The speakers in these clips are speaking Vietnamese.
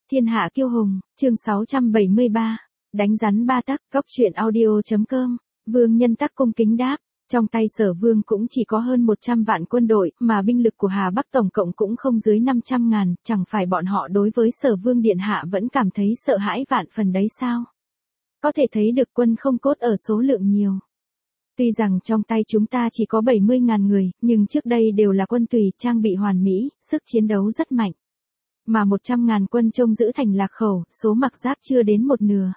Thiên hạ kiêu hùng, chương 673. Đánh rắn ba tắc, góc truyện audio.com. Vương Nhân Tắc cung kính đáp. Trong tay Sở Vương cũng chỉ có hơn 100 vạn quân đội, mà binh lực của Hà Bắc tổng cộng cũng không dưới 500.000, chẳng phải bọn họ đối với Sở Vương Điện Hạ vẫn cảm thấy sợ hãi vạn phần đấy sao? Có thể thấy được quân không cốt ở số lượng nhiều. Tuy rằng trong tay chúng ta chỉ có 70.000 người, nhưng trước đây đều là quân tùy, trang bị hoàn mỹ, sức chiến đấu rất mạnh. Mà 100.000 quân trông giữ thành Lạc Khẩu, số mặc giáp chưa đến một nửa.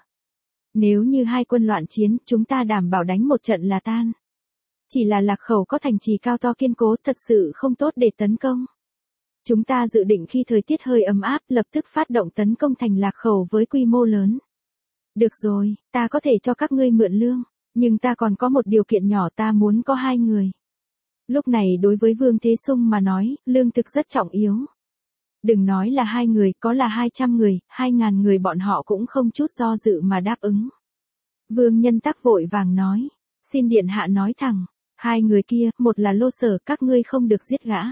Nếu như hai quân loạn chiến, chúng ta đảm bảo đánh một trận là tan. Chỉ là Lạc Khẩu có thành trì cao to kiên cố, thật sự không tốt để tấn công. Chúng ta dự định khi thời tiết hơi ấm áp, lập tức phát động tấn công thành Lạc Khẩu với quy mô lớn. Được rồi, ta có thể cho các ngươi mượn lương, nhưng ta còn có một điều kiện nhỏ, ta muốn có 2 người. Lúc này đối với Vương Thế Sung mà nói, lương thực rất trọng yếu. Đừng nói là 2 người, có là 200 người, 2.000 người bọn họ cũng không chút do dự mà đáp ứng. Vương Nhân Tắc vội vàng nói, xin Điện Hạ nói thẳng, 2 người kia, một là Lô Sở, các ngươi không được giết gã.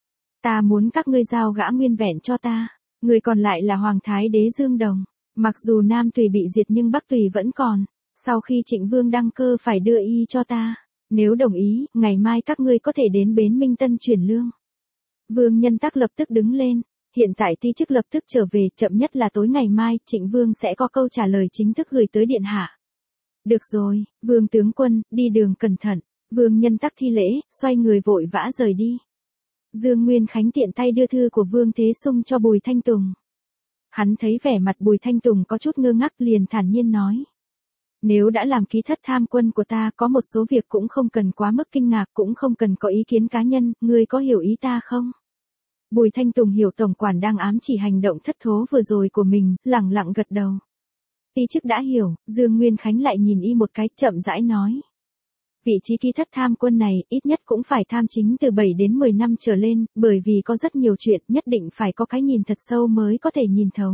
Ta muốn các ngươi giao gã nguyên vẹn cho ta, người còn lại là Hoàng Thái Đế Dương Đồng. Mặc dù Nam Tùy bị diệt nhưng Bắc Tùy vẫn còn, sau khi Trịnh Vương đăng cơ phải đưa y cho ta. Nếu đồng ý, ngày mai các ngươi có thể đến bến Minh Tân chuyển lương. Vương Nhân Tắc lập tức đứng lên. Hiện tại ti chức lập tức trở về, chậm nhất là tối ngày mai, Trịnh Vương sẽ có câu trả lời chính thức gửi tới Điện Hạ. Được rồi, Vương tướng quân, đi đường cẩn thận. Vương Nhân Tắc thi lễ, xoay người vội vã rời đi. Dương Nguyên Khánh tiện tay đưa thư của Vương Thế Sung cho Bùi Thanh Tùng. Hắn thấy vẻ mặt Bùi Thanh Tùng có chút ngơ ngác, liền thản nhiên nói. Nếu đã làm ký thất tham quân của ta, có một số việc cũng không cần quá mức kinh ngạc, cũng không cần có ý kiến cá nhân, ngươi có hiểu ý ta không? Bùi Thanh Tùng hiểu tổng quản đang ám chỉ hành động thất thố vừa rồi của mình, lẳng lặng gật đầu. Ti chức đã hiểu, Dương Nguyên Khánh lại nhìn y một cái, chậm rãi nói. Vị trí ký thất tham quân này, ít nhất cũng phải tham chính từ 7 đến 10 năm trở lên, bởi vì có rất nhiều chuyện, nhất định phải có cái nhìn thật sâu mới có thể nhìn thấu.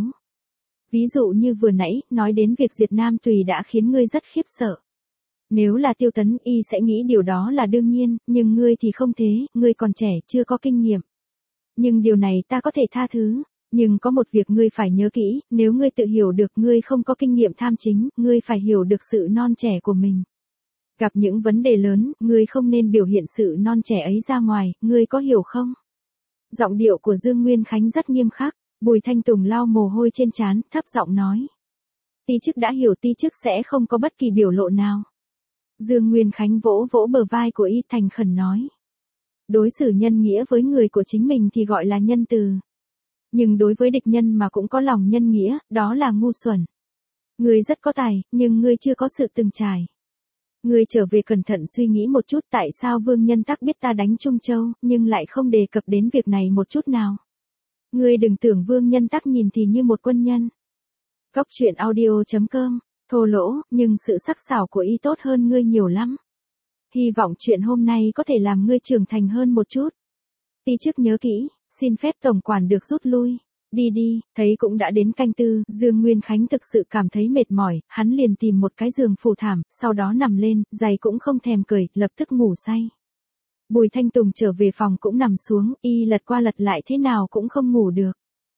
Ví dụ như vừa nãy, nói đến việc diệt Nam Tùy đã khiến ngươi rất khiếp sợ. Nếu là Tiêu Tấn, y sẽ nghĩ điều đó là đương nhiên, nhưng ngươi thì không thế, ngươi còn trẻ, chưa có kinh nghiệm. Nhưng điều này ta có thể tha thứ, nhưng có một việc ngươi phải nhớ kỹ, nếu ngươi tự hiểu được ngươi không có kinh nghiệm tham chính, ngươi phải hiểu được sự non trẻ của mình. Gặp những vấn đề lớn, ngươi không nên biểu hiện sự non trẻ ấy ra ngoài, ngươi có hiểu không? Giọng điệu của Dương Nguyên Khánh rất nghiêm khắc, Bùi Thanh Tùng lau mồ hôi trên trán, thấp giọng nói. Ti chức đã hiểu, ti chức sẽ không có bất kỳ biểu lộ nào. Dương Nguyên Khánh vỗ vỗ bờ vai của y, thành khẩn nói. Đối xử nhân nghĩa với người của chính mình thì gọi là nhân từ. Nhưng đối với địch nhân mà cũng có lòng nhân nghĩa, đó là ngu xuẩn. Ngươi rất có tài, nhưng ngươi chưa có sự từng trải. Ngươi trở về cẩn thận suy nghĩ một chút, tại sao Vương Nhân Tắc biết ta đánh Trung Châu, nhưng lại không đề cập đến việc này một chút nào. Ngươi đừng tưởng Vương Nhân Tắc nhìn thì như một quân nhân. Góc truyện audio.com, thô lỗ, nhưng sự sắc sảo của y tốt hơn ngươi nhiều lắm. Hy vọng chuyện hôm nay có thể làm ngươi trưởng thành hơn một chút. Ti chức nhớ kỹ, xin phép tổng quản được rút lui. Đi đi, thấy cũng đã đến canh tư, Dương Nguyên Khánh thực sự cảm thấy mệt mỏi, hắn liền tìm một cái giường phủ thảm, sau đó nằm lên, giày cũng không thèm cởi, lập tức ngủ say. Bùi Thanh Tùng trở về phòng cũng nằm xuống, y lật qua lật lại thế nào cũng không ngủ được.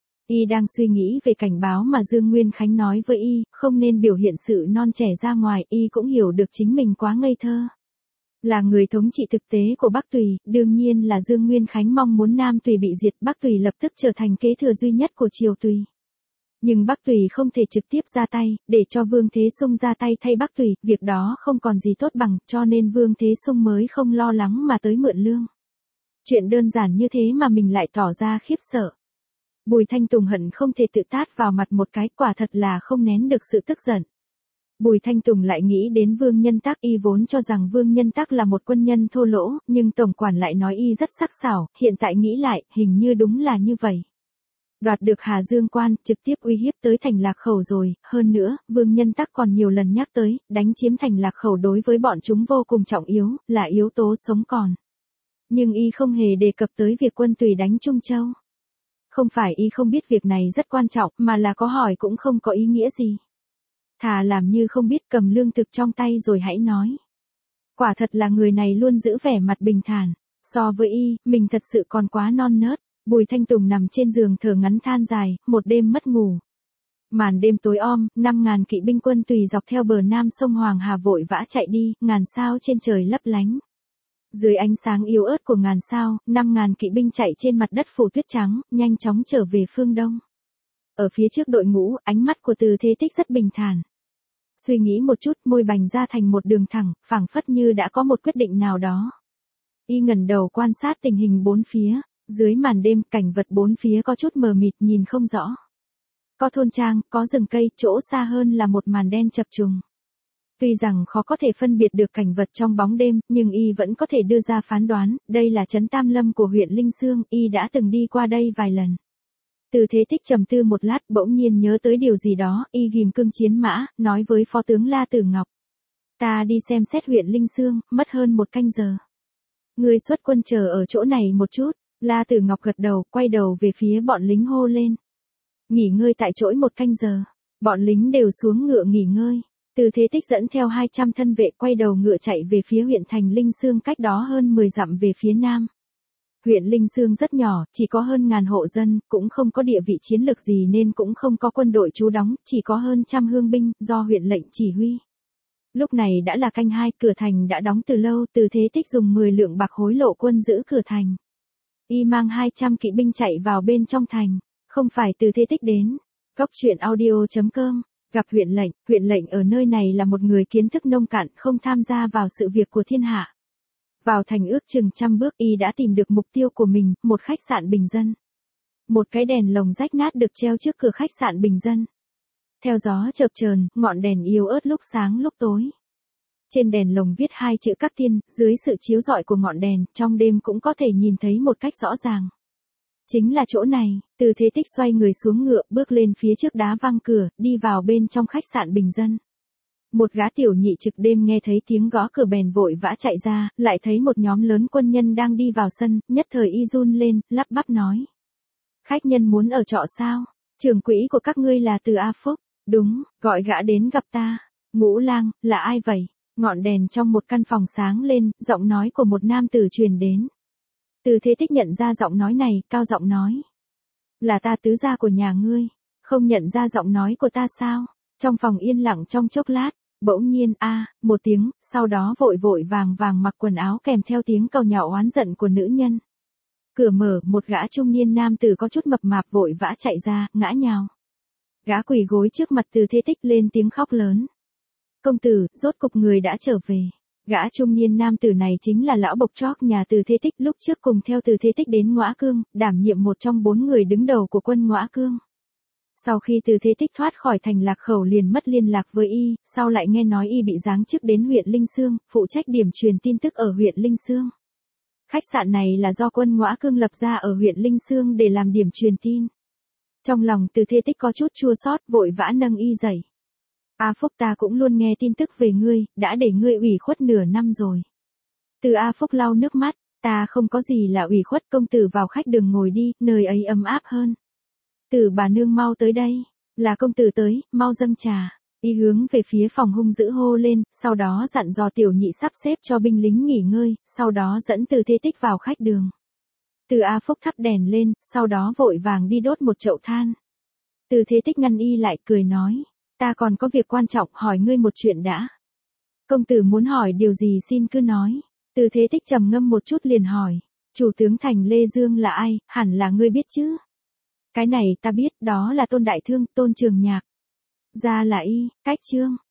Y đang suy nghĩ về cảnh báo mà Dương Nguyên Khánh nói với y, không nên biểu hiện sự non trẻ ra ngoài, y cũng hiểu được chính mình quá ngây thơ. Là người thống trị thực tế của Bắc Tùy, đương nhiên là Dương Nguyên Khánh mong muốn Nam Tùy bị diệt, Bắc Tùy lập tức trở thành kế thừa duy nhất của Triều Tùy. Nhưng Bắc Tùy không thể trực tiếp ra tay, để cho Vương Thế Sung ra tay thay Bắc Tùy, việc đó không còn gì tốt bằng, cho nên Vương Thế Sung mới không lo lắng mà tới mượn lương. Chuyện đơn giản như thế mà mình lại tỏ ra khiếp sợ. Bùi Thanh Tùng hận không thể tự tát vào mặt một cái, quả thật là không nén được sự tức giận. Bùi Thanh Tùng lại nghĩ đến Vương Nhân Tắc, y vốn cho rằng Vương Nhân Tắc là một quân nhân thô lỗ, nhưng tổng quản lại nói y rất sắc sảo, hiện tại nghĩ lại, hình như đúng là như vậy. Đoạt được Hà Dương Quan, trực tiếp uy hiếp tới thành Lạc Khẩu rồi, hơn nữa, Vương Nhân Tắc còn nhiều lần nhắc tới, đánh chiếm thành Lạc Khẩu đối với bọn chúng vô cùng trọng yếu, là yếu tố sống còn. Nhưng y không hề đề cập tới việc quân Tùy đánh Trung Châu. Không phải y không biết việc này rất quan trọng, mà là có hỏi cũng không có ý nghĩa gì. Thà làm như không biết, cầm lương thực trong tay rồi hãy nói. Quả thật là người này luôn giữ vẻ mặt bình thản. So với y, mình thật sự còn quá non nớt. Bùi Thanh Tùng nằm trên giường thở ngắn than dài, một đêm mất ngủ. Màn đêm tối om, 5.000 kỵ binh quân tùy dọc theo bờ nam sông Hoàng Hà vội vã chạy đi, ngàn sao trên trời lấp lánh. Dưới ánh sáng yếu ớt của ngàn sao, 5.000 kỵ binh chạy trên mặt đất phủ tuyết trắng, nhanh chóng trở về phương đông. Ở phía trước đội ngũ, ánh mắt của Từ Thế Tích rất bình thản. Suy nghĩ một chút, môi bành ra thành một đường thẳng, phảng phất như đã có một quyết định nào đó. Y ngẩng đầu quan sát tình hình bốn phía, dưới màn đêm, cảnh vật bốn phía có chút mờ mịt nhìn không rõ. Có thôn trang, có rừng cây, chỗ xa hơn là một màn đen chập trùng. Tuy rằng khó có thể phân biệt được cảnh vật trong bóng đêm, nhưng y vẫn có thể đưa ra phán đoán, đây là trấn Tam Lâm của huyện Linh Xương, y đã từng đi qua đây vài lần. Từ Thế Tích trầm tư một lát, bỗng nhiên nhớ tới điều gì đó, y ghim cương chiến mã, nói với phó tướng La Tử Ngọc. Ta đi xem xét huyện Linh Xương, mất hơn 1 canh giờ. Ngươi xuất quân chờ ở chỗ này một chút. La Tử Ngọc gật đầu, quay đầu về phía bọn lính hô lên. Nghỉ ngơi tại chỗ 1 canh giờ. Bọn lính đều xuống ngựa nghỉ ngơi. Từ Thế Tích dẫn theo 200 thân vệ quay đầu ngựa chạy về phía huyện thành Linh Xương, cách đó hơn 10 dặm về phía nam. Huyện Linh Xương rất nhỏ, chỉ có hơn 1000 hộ dân, cũng không có địa vị chiến lược gì nên cũng không có quân đội trú đóng, chỉ có hơn 100 hương binh, do huyện lệnh chỉ huy. Lúc này đã là canh 2, cửa thành đã đóng từ lâu, Từ Thế Tích dùng 10 lượng bạc hối lộ quân giữ cửa thành. Y mang 200 kỵ binh chạy vào bên trong thành, không phải Từ Thế Tích đến. Góc truyện audio.com, gặp huyện lệnh ở nơi này là một người kiến thức nông cạn, không tham gia vào sự việc của thiên hạ. Vào thành ước chừng 100 bước y đã tìm được mục tiêu của mình, một khách sạn bình dân. Một cái đèn lồng rách nát được treo trước cửa khách sạn bình dân. Theo gió chập chờn, ngọn đèn yếu ớt lúc sáng lúc tối. Trên đèn lồng viết 2 chữ Các Tiên, dưới sự chiếu rọi của ngọn đèn, trong đêm cũng có thể nhìn thấy một cách rõ ràng. Chính là chỗ này, Từ Thế Tích xoay người xuống ngựa, bước lên phía trước đá văng cửa, đi vào bên trong khách sạn bình dân. Một gã tiểu nhị trực đêm nghe thấy tiếng gõ cửa bèn vội vã chạy ra, lại thấy một nhóm lớn quân nhân đang đi vào sân, nhất thời y run lên, lắp bắp nói. Khách nhân muốn ở trọ sao? Trưởng quỹ của các ngươi là Từ A Phúc. Đúng, gọi gã đến gặp ta. Ngũ Lang, là ai vậy? Ngọn đèn trong một căn phòng sáng lên, giọng nói của một nam tử truyền đến. Từ Thế Tích nhận ra giọng nói này, cao giọng nói. Là ta tứ gia của nhà ngươi. Không nhận ra giọng nói của ta sao? Trong phòng yên lặng trong chốc lát, bỗng nhiên một tiếng, sau đó vội vội vàng vàng mặc quần áo kèm theo tiếng cầu nhạo oán giận của nữ nhân. Cửa mở, một gã trung niên nam tử có chút mập mạp vội vã chạy ra, ngã nhào. Gã quỳ gối trước mặt Từ Thế Tích lên tiếng khóc lớn. Công tử, rốt cục người đã trở về. Gã trung niên nam tử này chính là lão bộc chóp nhà Từ Thế Tích, lúc trước cùng theo Từ Thế Tích đến Ngõa Cương, đảm nhiệm một trong 4 người đứng đầu của quân Ngõa Cương. Sau khi Từ Thế Tích thoát khỏi thành Lạc Khẩu liền mất liên lạc với y, sau lại nghe nói y bị giáng chức đến huyện Linh Xương, phụ trách điểm truyền tin tức ở huyện Linh Xương. Khách sạn này là do quân Ngõa Cương lập ra ở huyện Linh Xương để làm điểm truyền tin. Trong lòng Từ Thế Tích có chút chua xót, vội vã nâng y dậy. A Phúc, ta cũng luôn nghe tin tức về ngươi, đã để ngươi ủy khuất nửa năm rồi. Từ A Phúc lau nước mắt, ta không có gì là ủy khuất, công tử vào khách đường ngồi đi, nơi ấy ấm áp hơn. Từ bà nương mau tới đây, là công tử tới, mau dâng trà. Y hướng về phía phòng hung dữ hô lên, sau đó dặn dò tiểu nhị sắp xếp cho binh lính nghỉ ngơi, sau đó dẫn Từ Thế Tích vào khách đường. Từ A Phúc thắp đèn lên, sau đó vội vàng đi đốt một chậu than. Từ Thế Tích ngăn y lại, cười nói, ta còn có việc quan trọng, hỏi ngươi một chuyện đã. Công tử muốn hỏi điều gì xin cứ nói. Từ Thế Tích trầm ngâm một chút liền hỏi, chủ tướng thành Lê Dương là ai, hẳn là ngươi biết chứ? Cái này ta biết, đó là Tôn Đại Thương, Tôn Trường Nhạc. Ra là y, cách Trương.